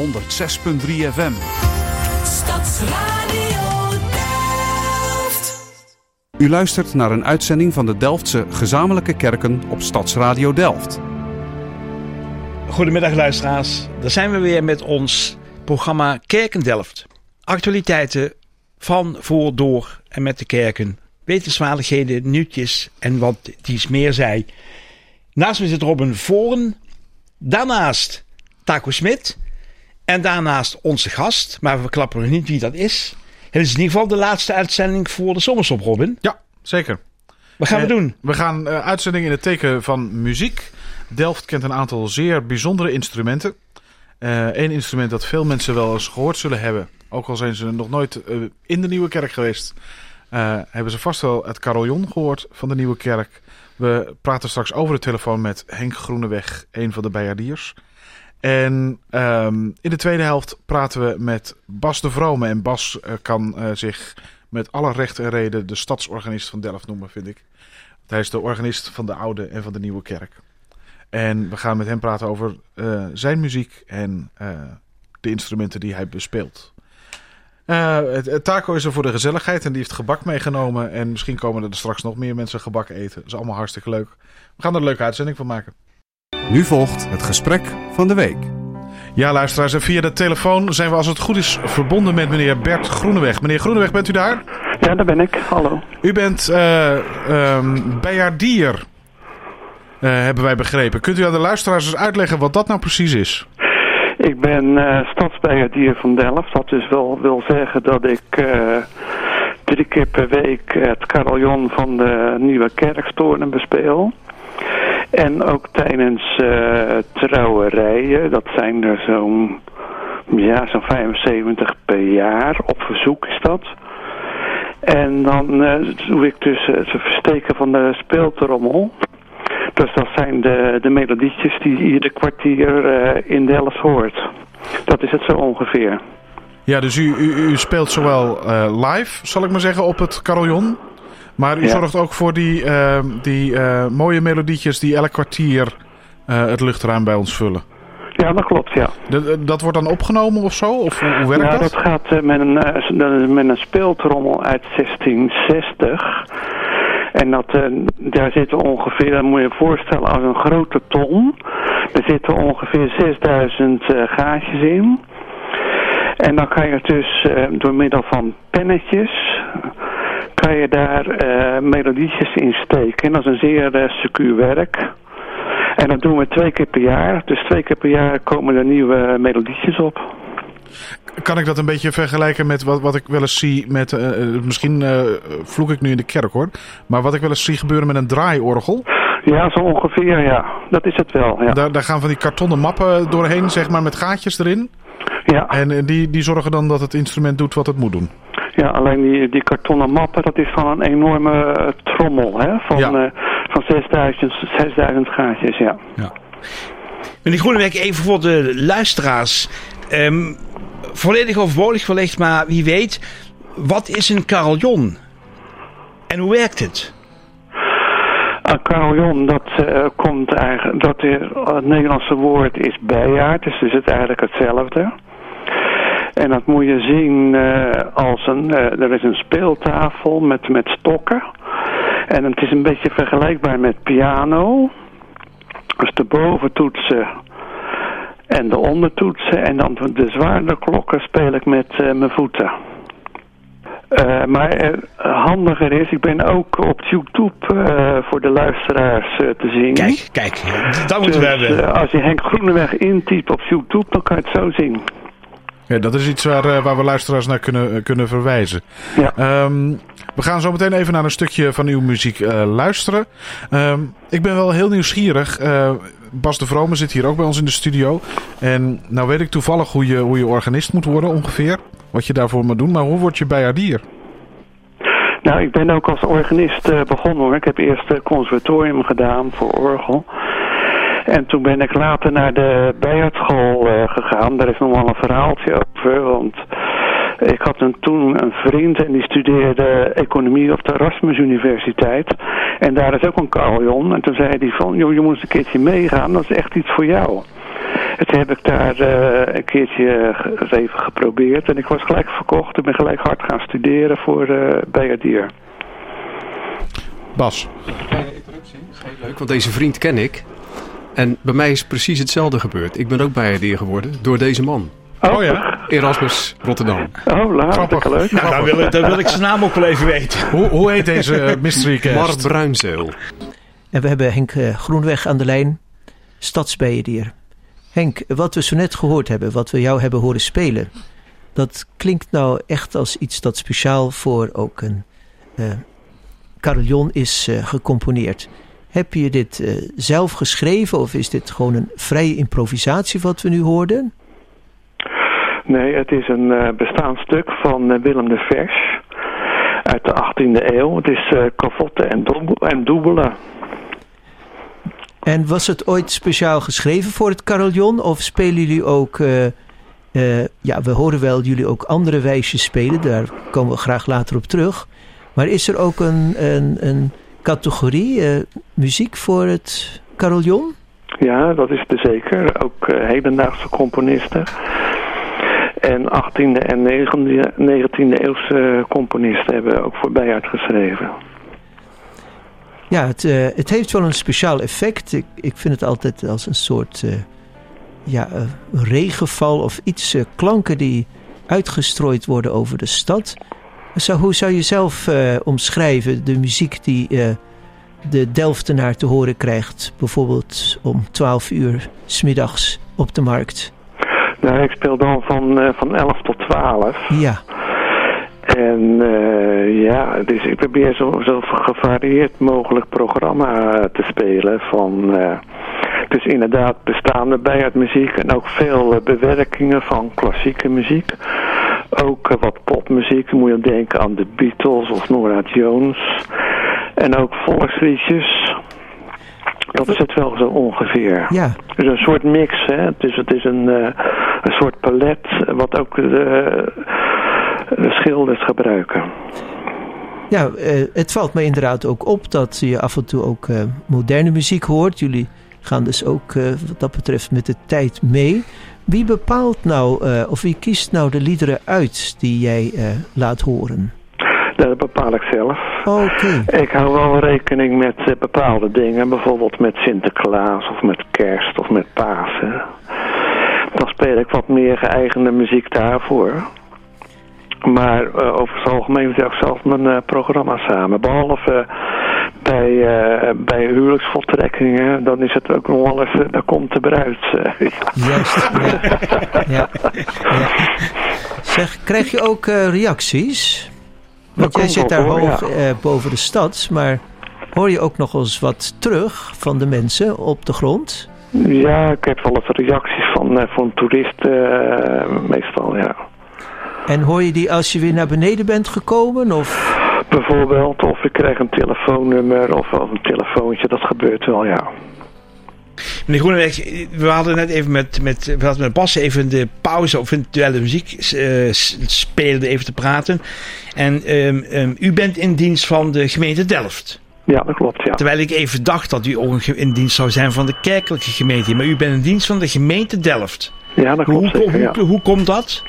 106.3 FM. Stadsradio Delft. U luistert naar een uitzending van de Delftse Gezamenlijke Kerken op Stadsradio Delft. Goedemiddag luisteraars, daar zijn we weer met ons programma Kerken Delft. Actualiteiten van, voor, door en met de kerken. Wetenswaardigheden, nieuwtjes en wat dies meer zij. Naast me zit Robin Voren, daarnaast Taco Smit en daarnaast onze gast, maar we verklappen nog niet wie dat is. Het is in ieder geval de laatste uitzending voor de zomerstop, Robin. Ja, zeker. Wat gaan we doen? We gaan uitzendingen in het teken van muziek. Delft kent een aantal zeer bijzondere instrumenten. Eén instrument dat veel mensen wel eens gehoord zullen hebben, ook al zijn ze nog nooit in de Nieuwe Kerk geweest, hebben ze vast wel het carillon gehoord van de Nieuwe Kerk. We praten straks over de telefoon met Henk Groeneweg, een van de bijaardiers. En in de tweede helft praten we met Bas de Vrome. En Bas kan zich met alle recht en reden de stadsorganist van Delft noemen, vind ik. Hij is de organist van de Oude en van de Nieuwe Kerk. En we gaan met hem praten over zijn muziek en de instrumenten die hij bespeelt. Taco is er voor de gezelligheid en die heeft gebak meegenomen. En misschien komen er straks nog meer mensen gebak eten. Dat is allemaal hartstikke leuk. We gaan er een leuke uitzending van maken. Nu volgt het gesprek van de week. Ja, luisteraars, en via de telefoon zijn we als het goed is verbonden met meneer Bert Groeneweg. Meneer Groeneweg, bent u daar? Ja, daar ben ik. Hallo. U bent bijaardier, hebben wij begrepen. Kunt u aan de luisteraars eens uitleggen wat dat nou precies is? Ik ben stadsbijaardier van Delft. Dat dus wel wil zeggen dat ik 3 keer per week het carillon van de Nieuwe Kerkstoren bespeel. En ook tijdens trouwerijen, dat zijn er zo'n 75 per jaar, op verzoek is dat. En dan doe ik dus het versteken van de speeltrommel. Dus dat zijn de melodietjes die je ieder kwartier in Delft hoort. Dat is het zo ongeveer. Ja, dus u speelt zowel live, zal ik maar zeggen, op het carillon. Maar u zorgt ook voor die mooie melodietjes die elk kwartier het luchtruim bij ons vullen. Ja, dat klopt, ja. Dat wordt dan opgenomen of zo? Of hoe werkt dat? Dat gaat met een speeltrommel uit 1660. En daar zitten ongeveer, dat moet je je voorstellen als een grote ton. Er zitten ongeveer 6000 gaatjes in. En dan kan je dus door middel van pennetjes kan je daar melodietjes in steken. En dat is een zeer secuur werk. En dat doen we 2 keer per jaar. Dus 2 keer per jaar komen er nieuwe melodietjes op. Kan ik dat een beetje vergelijken met wat ik wel eens zie met... misschien vloek ik nu in de kerk hoor. Maar wat ik wel eens zie gebeuren met een draaiorgel. Ja, zo ongeveer, ja. Dat is het wel, ja. Daar gaan van die kartonnen mappen doorheen, zeg maar, met gaatjes erin. Ja. En die zorgen dan dat het instrument doet wat het moet doen. Ja, alleen die kartonnen mappen, dat is van een enorme trommel, hè? Van 6000 gaatjes, ja. Meneer Groeneweg, even voor de luisteraars. Volledig overbodig wellicht, maar wie weet, wat is een carillon? En hoe werkt het? Een carillon, dat komt eigenlijk, het Nederlandse woord is bijaard, dus is het eigenlijk hetzelfde. En dat moet je zien als er is een speeltafel met stokken. En het is een beetje vergelijkbaar met piano. Dus de boventoetsen en de ondertoetsen. En dan de zwaardere klokken speel ik met mijn voeten. Maar handiger is, ik ben ook op YouTube voor de luisteraars te zien. Kijk, dat moeten we hebben. Als je Henk Groeneweg intypt op YouTube, dan kan je het zo zien. Ja, dat is iets waar we luisteraars naar kunnen verwijzen. Ja. We gaan zo meteen even naar een stukje van uw muziek luisteren. Ik ben wel heel nieuwsgierig. Bas de Vrome zit hier ook bij ons in de studio. En nou weet ik toevallig hoe je organist moet worden ongeveer. Wat je daarvoor moet doen. Maar hoe word je bijaardier? Nou, ik ben ook als organist begonnen hoor. Ik heb eerst het conservatorium gedaan voor orgel. En toen ben ik later naar de bijaardschool gegaan. Daar is nog wel een verhaaltje over. Want ik had toen een vriend en die studeerde economie op de Erasmus Universiteit. En daar is ook een carillon. En toen zei hij van, joh, je moet eens een keertje meegaan. Dat is echt iets voor jou. En toen heb ik daar een keertje even geprobeerd. En ik was gelijk verkocht. Ik ben gelijk hard gaan studeren voor bijaardier. Bas. Kleine interruptie, dat is heel leuk, want deze vriend ken ik. En bij mij is precies hetzelfde gebeurd. Ik ben ook bijaardier geworden door deze man. Oh ja? Erasmus, Rotterdam. Oh, hartstikke leuk. Nou, dan wil ik zijn naam ook wel even weten. Hoe heet deze mystery guest? Mark Bruinzeel. En we hebben Henk Groenweg aan de lijn, stadsbijaardier. Henk, wat we zo net gehoord hebben, wat we jou hebben horen spelen, dat klinkt nou echt als iets dat speciaal voor ook een carillon is gecomponeerd. Heb je dit zelf geschreven of is dit gewoon een vrije improvisatie wat we nu hoorden? Nee, het is een bestaand stuk van Willem de Vers uit de 18e eeuw. Het is Cavotte en Doubelen. En was het ooit speciaal geschreven voor het carillon? Of spelen jullie ook... we horen wel jullie ook andere wijsjes spelen. Daar komen we graag later op terug. Maar is er ook een categorie muziek voor het carillon? Ja, dat is er zeker. Ook hedendaagse componisten. En 18e en 19e eeuwse componisten hebben ook voor bijaard geschreven. Ja, het heeft wel een speciaal effect. Ik vind het altijd als een soort regenval of iets, klanken die uitgestrooid worden over de stad. Hoe zou je zelf omschrijven de muziek die de Delftenaar te horen krijgt, bijvoorbeeld om 12 uur 's middags op de markt? Nou, ik speel dan van 11 tot 12. Ja. En dus ik probeer zo gevarieerd mogelijk programma te spelen. Dus inderdaad bestaande bijaardmuziek en ook veel bewerkingen van klassieke muziek. Ook wat popmuziek, moet je denken aan de Beatles of Nora Jones. En ook volksliedjes. Dat is het wel zo ongeveer. Ja. Dus een soort mix, hè. Dus het is een soort palet wat ook de schilders gebruiken. Ja, het valt me inderdaad ook op dat je af en toe ook moderne muziek hoort. Jullie gaan dus ook wat dat betreft met de tijd mee. Wie bepaalt nou, of wie kiest nou de liederen uit die jij laat horen? Dat bepaal ik zelf. Oké. Ik hou wel rekening met bepaalde dingen. Bijvoorbeeld met Sinterklaas of met Kerst of met Pasen. Dan speel ik wat meer geëigende muziek daarvoor. Maar over het algemeen zet ik zelf mijn programma samen. Behalve bij huwelijksvoltrekkingen, dan is het ook nog wel eens, daar komt de bruid. Juist, ja. Zeg, krijg je ook reacties? Want jij zit daar hoog boven de stad, maar hoor je ook nog eens wat terug van de mensen op de grond? Ja, ik heb wel eens reacties van toeristen meestal, ja. En hoor je die als je weer naar beneden bent gekomen? Of? Bijvoorbeeld, of ik krijg een telefoonnummer of een telefoontje, dat gebeurt wel, ja. Meneer Groeneweg, we hadden net even met Bas even de pauze of eventuele muziek speelde even te praten. En u bent in dienst van de gemeente Delft. Ja, dat klopt, ja. Terwijl ik even dacht dat u ook in dienst zou zijn van de kerkelijke gemeente. Maar u bent in dienst van de gemeente Delft. Ja, dat klopt zeker, hoe komt dat?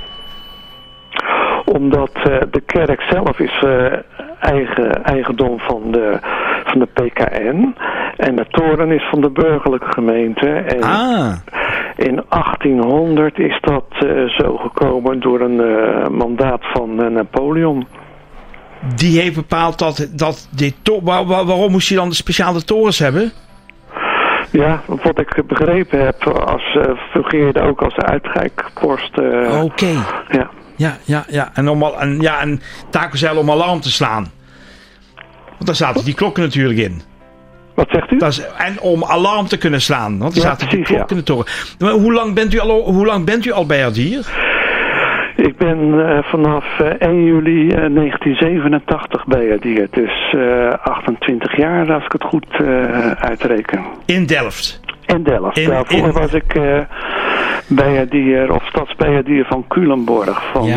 Omdat de kerk zelf is eigendom van de PKN. En de toren is van de burgerlijke gemeente. En in 1800 is dat zo gekomen door een mandaat van Napoleon. Die heeft bepaald dat waarom moest je dan de speciale torens hebben? Ja, wat ik begrepen heb, fungeerde ook als uitkijkpost. Oké. Ja. En takenzeil om alarm te slaan. Want daar zaten die klokken natuurlijk in. Wat zegt u? En om alarm te kunnen slaan. Want er zaten die klokken in de toren. Maar hoe lang bent u al bijaardier? Ik ben vanaf 1 juli 1987 bijaardier. Dus 28 jaar als ik het goed uitreken. In Delft? In Delft. Daarvoor was ik bijaardier of stadsbijaardier van Culemborg van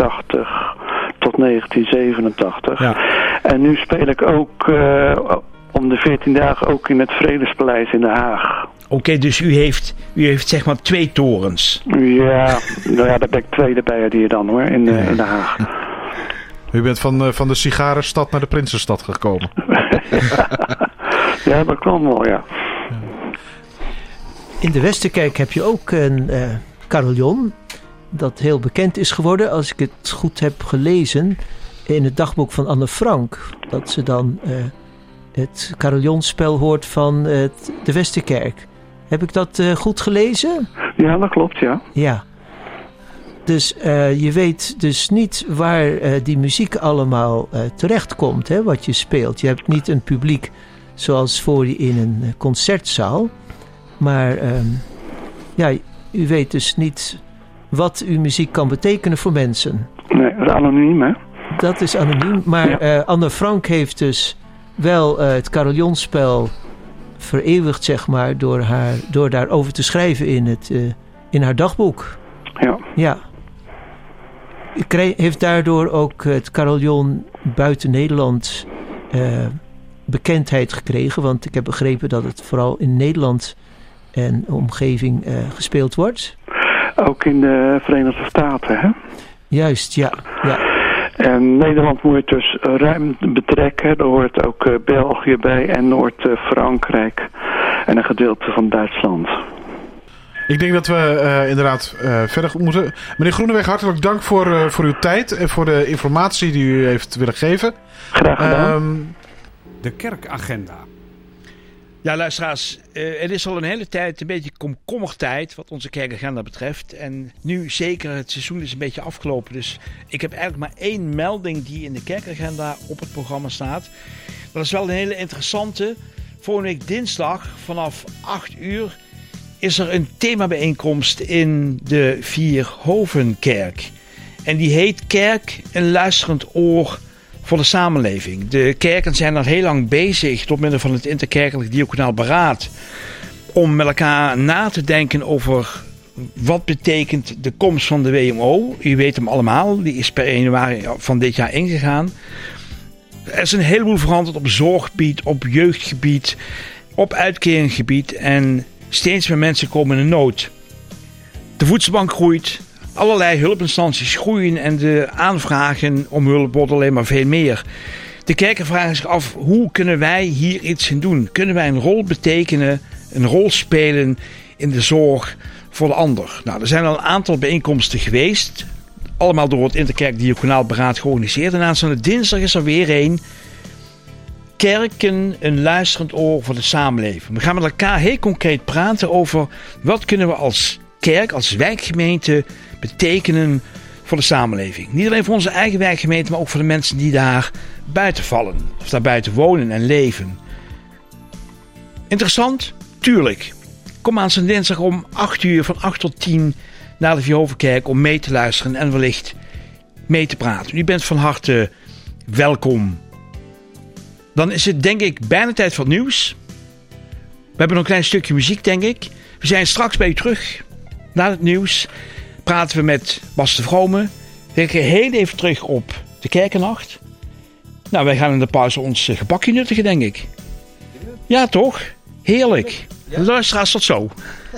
1980 tot 1987. Ja. En nu speel ik ook om de 14 dagen ook in het Vredespaleis in Den Haag. Oké, dus u heeft zeg maar 2 torens. Ja, nou ja, daar ben ik tweede bij hier dan hoor, in Den Haag. U bent van de sigarenstad naar de Prinsenstad gekomen. Ja, dat kan wel, ja. In de Westerkerk heb je ook een carillon dat heel bekend is geworden, als ik het goed heb gelezen, in het dagboek van Anne Frank. Dat ze dan het carillonspel hoort van de Westerkerk. Heb ik dat goed gelezen? Ja, dat klopt, ja. Ja. Dus je weet dus niet waar die muziek allemaal terecht komt, hè, wat je speelt. Je hebt niet een publiek zoals voor je in een concertzaal. Maar ja, u weet dus niet wat uw muziek kan betekenen voor mensen. Nee, dat is anoniem, hè? Dat is anoniem, maar Anne Frank heeft dus wel het carillonspel vereeuwigd, zeg maar, door daarover te schrijven in haar dagboek. Ja. Ja. Heeft daardoor ook het carillon buiten Nederland bekendheid gekregen? Want ik heb begrepen dat het vooral in Nederland en omgeving gespeeld wordt. Ook in de Verenigde Staten, hè? Juist, ja. En Nederland moet je dus ruim betrekken. Er hoort ook België bij en Noord-Frankrijk en een gedeelte van Duitsland. Ik denk dat we inderdaad verder moeten. Meneer Groeneweg, hartelijk dank voor uw tijd en voor de informatie die u heeft willen geven. Graag gedaan. De kerkagenda. Ja, luisteraars, het is al een hele tijd een beetje komkommertijd wat onze kerkagenda betreft. En nu zeker, het seizoen is een beetje afgelopen. Dus ik heb eigenlijk maar 1 melding die in de kerkagenda op het programma staat. Dat is wel een hele interessante. Volgende week dinsdag vanaf 8 uur is er een themabijeenkomst in de Vierhovenkerk. En die heet Kerk, een luisterend oor voor de samenleving. De kerken zijn al heel lang bezig, door middel van het Interkerkelijk Diaconaal Beraad, om met elkaar na te denken over wat betekent de komst van de WMO. U weet hem allemaal, die is per 1 januari van dit jaar ingegaan. Er is een heleboel veranderd op zorggebied, op jeugdgebied, op uitkeringsgebied en steeds meer mensen komen in nood. De voedselbank groeit, allerlei hulpinstanties groeien en de aanvragen om hulp worden alleen maar veel meer. De kerken vragen zich af, hoe kunnen wij hier iets in doen? Kunnen wij een rol betekenen, een rol spelen in de zorg voor de ander? Nou, er zijn al een aantal bijeenkomsten geweest, allemaal door het Interkerk Diaconaal Beraad georganiseerd. En aanstaande dinsdag is er weer een. Kerken, een luisterend oor voor de samenleving. We gaan met elkaar heel concreet praten over wat kunnen we als kerk, als wijkgemeente betekenen voor de samenleving. Niet alleen voor onze eigen wijkgemeente, maar ook voor de mensen die daar buiten vallen. Of daar buiten wonen en leven. Interessant? Tuurlijk. Kom aanstaande dinsdag om 8 uur, van 8 tot 10 naar de Vierhovenkerk om mee te luisteren en wellicht mee te praten. U bent van harte welkom. Dan is het denk ik bijna tijd voor het nieuws. We hebben nog een klein stukje muziek, denk ik. We zijn straks bij u terug. Na het nieuws praten we met Bas de Vrome. We gaan heel even terug op de kerkennacht. Nou, wij gaan in de pauze ons gebakje nuttigen, denk ik. Ja, toch? Heerlijk. Luisteraars, tot zo.